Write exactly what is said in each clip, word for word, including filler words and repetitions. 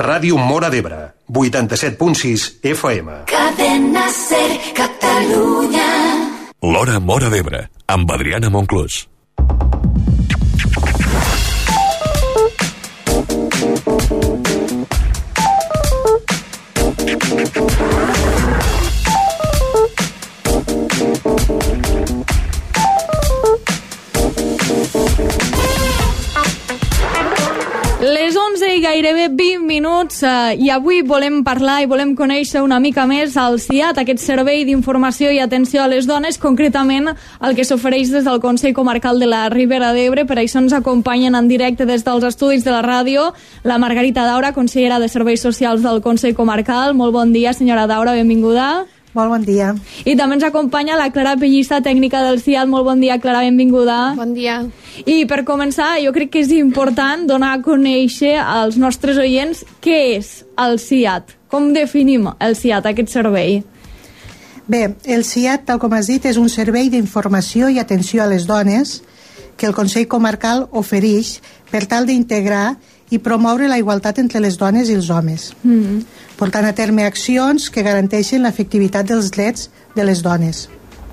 Ràdio Móra d'Ebre, vuitanta-set punt sis F M. Cadena Ser, Catalunya. L'Hora Móra d'Ebre, amb Adriana Monclús. Les onze i gairebé vint minuts eh, i avui volem parlar i volem conèixer una mica més el C I A T, aquest servei d'informació i atenció a les dones, concretament el que s'ofereix des del Consell Comarcal de la Ribera d'Ebre. Per això ens acompanyen en directe des dels estudis de la ràdio la Margarita Daura, consellera de Serveis Socials del Consell Comarcal. Molt bon dia, senyora Daura, benvinguda. Molt bon dia. I també ens acompanya la Clara Pellista, tècnica del C I A T. Molt bon dia, Clara, benvinguda. Bon dia. I per començar, jo crec que és important donar a conèixer als nostres oients què és el C I A T. Com definim el C I A T, aquest servei? Bé, el C I A T, tal com has dit, és un servei d'informació i atenció a les dones que el Consell Comarcal ofereix per tal d'integrar i promoure la igualtat entre les dones i els homes, mm. portant a terme accions que garanteixen l'efectivitat dels drets de les dones.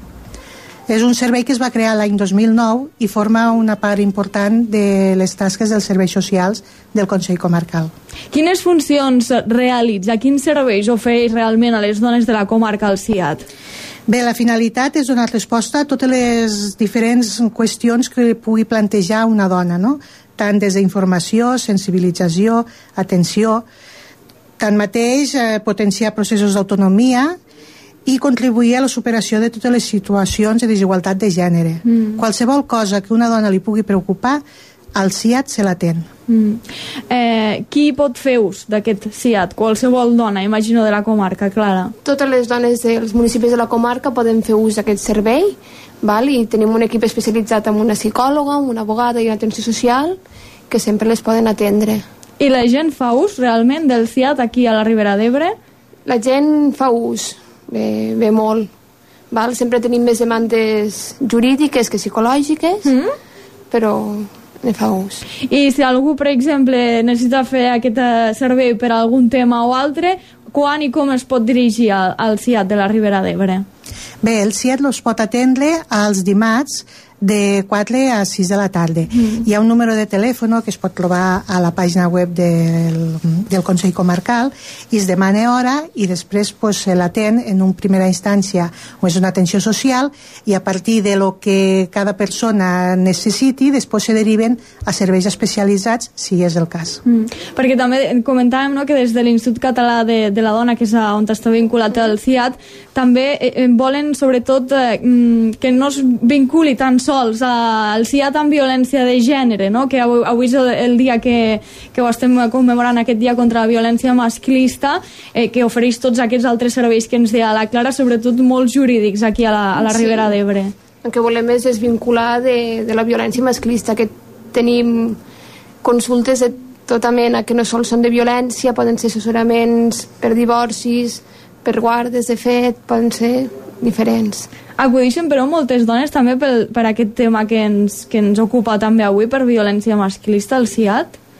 És un servei que es va crear l'any dos mil nou i forma una part important de les tasques dels serveis socials del Consell Comarcal. Quines funcions realitza? Quins serveis ofereix realment a les dones de la comarca el C I A T? Bé, la finalitat és donar resposta a totes les diferents qüestions que pugui plantejar una dona, no? Tant des d'informació, sensibilització, atenció. Tanmateix, eh, potenciar processos d'autonomia i contribuir a la superació de totes les situacions de desigualtat de gènere. Mm. Qualsevol cosa que una dona li pugui preocupar, el C I A T se l'atén. Mm. Eh, qui pot fer ús d'aquest C I A T? Qualsevol dona, imagino, de la comarca, Clara. Totes les dones dels municipis de la comarca poden fer ús d'aquest servei, val? I tenim un equip especialitzat amb una psicòloga, amb una abogada i una atenció social que sempre les poden atendre. I la gent fa ús realment del C I A T aquí a la Ribera d'Ebre? La gent fa ús, bé, bé molt. Val? Sempre tenim més demandes jurídiques que psicològiques, mm? però ne fa ús. I si algú, per exemple, necessita fer aquest servei per algun tema o altre, quan i com es pot dirigir al, al C I A T de la Ribera d'Ebre? Bé, el C I A T los pot atendre els dimarts de quatre a sis de la tarda. Mm. Hi ha un número de telèfon que es pot trobar a la pàgina web del, del Consell Comarcal i es demana hora i després pues, se l'atén en una primera instància o és una atenció social i a partir de lo que cada persona necessiti després se deriven a serveis especialitzats si és el cas. Mm. Perquè també comentàvem, no, que des de l'Institut Català de, de la Dona, que és on està vinculat el C I A T, també eh, volen sobretot eh, que no es vinculi tan sols al C I A T amb violència de gènere, no? Que avui, avui és el, el dia que, que ho estem commemorant, aquest dia contra la violència masclista, eh, que ofereix tots aquests altres serveis que ens deia la Clara, sobretot molt jurídics aquí a la, a la Ribera sí. d'Ebre. El que volem és desvincular de, de la violència masclista, que tenim consultes de tota mena que no sols són de violència, poden ser assessoraments per divorcis, per guardes de fet, poden ser diferents. Acudeixen però moltes dones també per, per aquest tema que ens, que ens ocupa també avui, per violència masclista, el C I A T?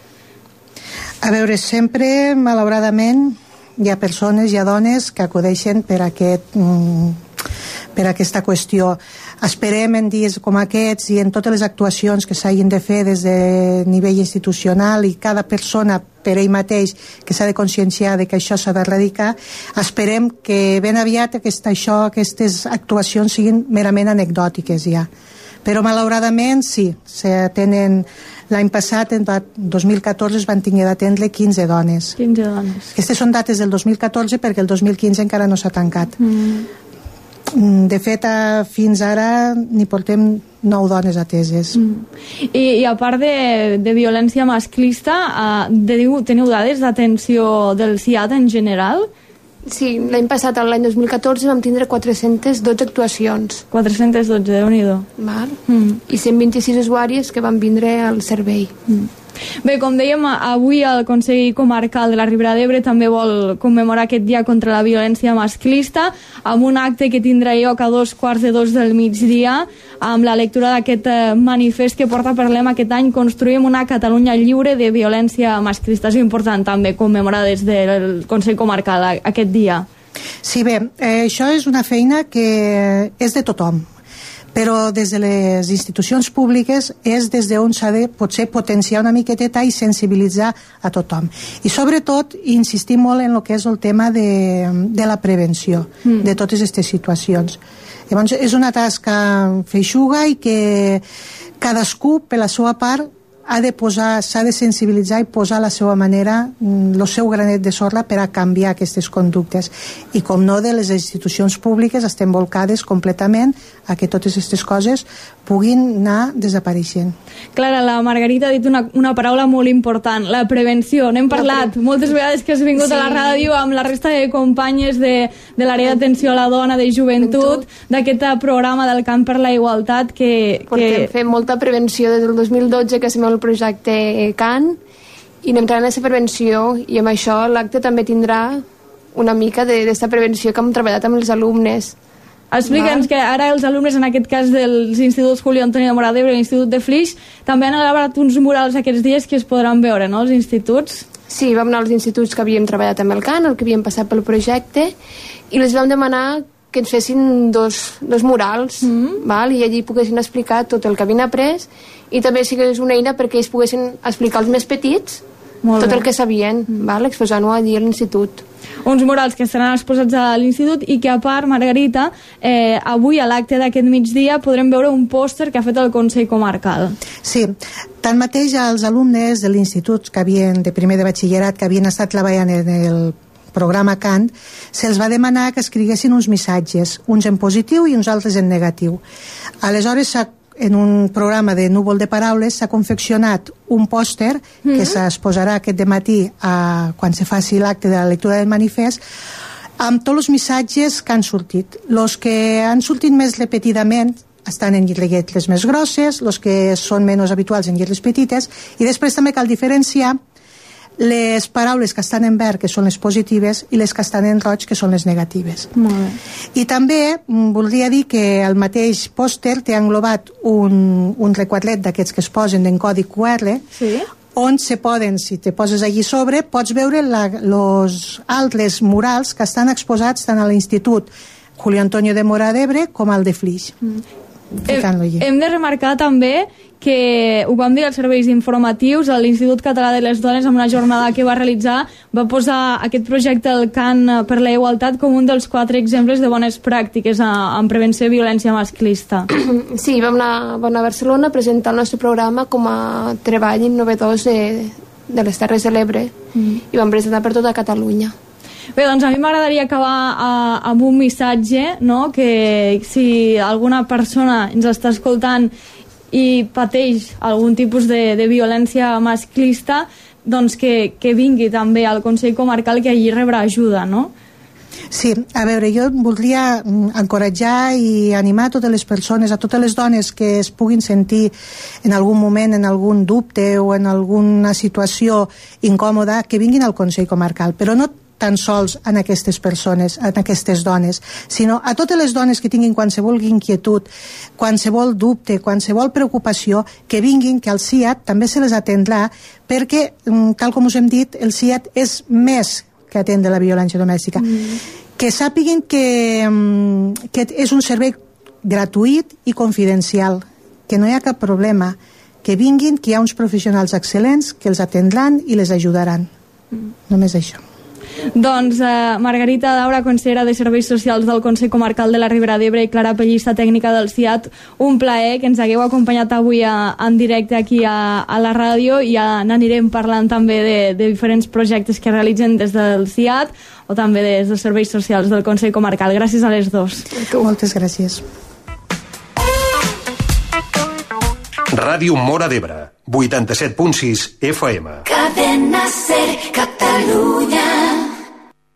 A veure, sempre, malauradament, hi ha persones, hi ha dones que acudeixen per aquest... Mm, per aquesta qüestió. Esperem en dies com aquests i en totes les actuacions que s'hagin de fer des de nivell institucional i cada persona per ell mateix que s'ha de conscienciar de que això s'ha d'erradicar, esperem que ben aviat aquest, això, aquestes actuacions siguin merament anecdòtiques ja. Però malauradament sí, se tenen... L'any passat, en dos mil catorze, es van tenir d'atendre quinze dones. quinze dones. Aquestes són dates del dos mil catorze perquè el dos mil quinze encara no s'ha tancat. Mm. De fet, fins ara n'hi portem nou dones ateses. Mm. I, I a part de, de violència masclista, uh, de, teniu dades d'atenció del C I A T en general? Sí, l'any passat, l'any dos mil catorze, vam tindre quatre-centes dotze actuacions. quatre-centes dotze, Déu-n'hi-do. Val. Mm. I cent vint-i-sis usuàries que van vindre al servei. Mm. Bé, com dèiem, avui el Consell Comarcal de la Ribera d'Ebre també vol commemorar aquest dia contra la violència masclista amb un acte que tindrà lloc a dos quarts de dos del migdia amb la lectura d'aquest manifest que porta per lema aquest any Construïm una Catalunya lliure de violència masclista. És important també commemorar des del Consell Comarcal aquest dia. Sí, bé, eh, això és una feina que és de tothom, però des de les institucions públiques és des d'on s'ha de potser potenciar una miqueteta i sensibilitzar a tothom. I sobretot insistir molt en el que és el tema de, de la prevenció mm. de totes aquestes situacions. Llavors és una tasca feixuga i que cadascú per la seva part ha de posar, s'ha de sensibilitzar i posar a la seva manera el seu granet de sorra per a canviar aquestes conductes. I com no, de les institucions públiques estem volcades completament a que totes aquestes coses puguin anar desapareixent. Clara, la Margarita ha dit una, una paraula molt important, la prevenció. N'hem parlat pre... moltes vegades que has vingut sí. a la ràdio amb la resta de companyes de, de l'àrea d'atenció a la dona, de joventut, d'aquest programa del Camp per la Igualtat que... Portem que... fent molta prevenció des del dos mil dotze que estem al projecte C A N i anem treballant aquesta prevenció i amb això l'acte també tindrà una mica d'aquesta prevenció que hem treballat amb els alumnes. Explica'ns que ara els alumnes, en aquest cas dels instituts Julio Antonio de Móra d'Ebre i l'Institut de Flix, també han elaborat uns murals aquests dies que es podran veure, no?, als instituts. Sí, vam anar als instituts que havíem treballat amb el C A N, el que havíem passat pel projecte, i les vam demanar que ens fessin dos, dos murals, mm-hmm. val? I allí poguessin explicar tot el que havien après i també sigués una eina perquè ells poguessin explicar als més petits Molt tot bé. el que sabien, val? Exposant-ho allí a l'institut. Uns murals que estaran exposats a l'institut i que, a part, Margarita, eh, avui a l'acte d'aquest migdia podrem veure un pòster que ha fet el Consell Comarcal. Sí, tanmateix els alumnes de l'institut que havien, de primer de batxillerat, que havien estat treballant en el programa C A N, se'ls va demanar que escriguessin uns missatges, uns en positiu i uns altres en negatiu. Aleshores s'ha en un programa de núvol de paraules s'ha confeccionat un pòster mm-hmm. que s'exposarà aquest dematí a, quan se faci l'acte de la lectura del manifest amb tots els missatges que han sortit. Els que han sortit més repetidament estan en lletres més grosses, els que són menys habituals en lletres petites, i després també cal diferenciar les paraules que estan en verd, que són les positives, i les que estan en roig, que són les negatives. Molt bé. I també voldria dir que el mateix pòster té englobat un, un requadret d'aquests que es posen en codi Q R, sí. on se poden, si te poses allí sobre, pots veure els altres murals que estan exposats tant a l'Institut Julio Antonio de Móra d'Ebre com al de Flix. Mm. Hem, hem de remarcar també que ho vam dir als serveis informatius, l'Institut Català de les Dones, amb una jornada que va realitzar, va posar aquest projecte del C A N per la Igualtat com un dels quatre exemples de bones pràctiques en prevenció de violència masclista. Sí, vam anar, vam anar a Barcelona a presentar el nostre programa com a treball innovador de, de les Terres de l'Ebre mm. i vam presentar per tota Catalunya. Bé, doncs a mi m'agradaria acabar a, amb un missatge, no?, que si alguna persona ens està escoltant i pateix algun tipus de, de violència masclista, doncs que, que vingui també al Consell Comarcal, que allí rebrà ajuda, no? Sí, a veure, jo voldria encoratjar i animar totes les persones, a totes les dones que es puguin sentir en algun moment, en algun dubte o en alguna situació incòmoda, que vinguin al Consell Comarcal, però no tan sols en aquestes persones, en aquestes dones, sinó a totes les dones que tinguin qualsevol inquietud, qualsevol dubte, qualsevol preocupació, que vinguin, que el C I A T també se les atendrà, perquè, tal com us hem dit, el C I A T és més que atendre la violència domèstica. Mm. Que sàpiguen que, que és un servei gratuït i confidencial, que no hi ha cap problema, que vinguin, que hi ha uns professionals excel·lents que els atendran i les ajudaran. Mm. Només això. Doncs eh, Margarita Daura, consellera de Serveis Socials del Consell Comarcal de la Ribera d'Ebre, i Clara Pellista, tècnica del C I A T, un plaer que ens hagueu acompanyat avui a, en directe aquí a, a la ràdio, i ja n'anirem parlant també de, de diferents projectes que realitzen des del C I A T o també des dels Serveis Socials del Consell Comarcal. Gràcies a les dos. Moltes gràcies. Ràdio Móra d'Ebre, vuitanta-set punt sis F M. Cadena Ser, Catalunya.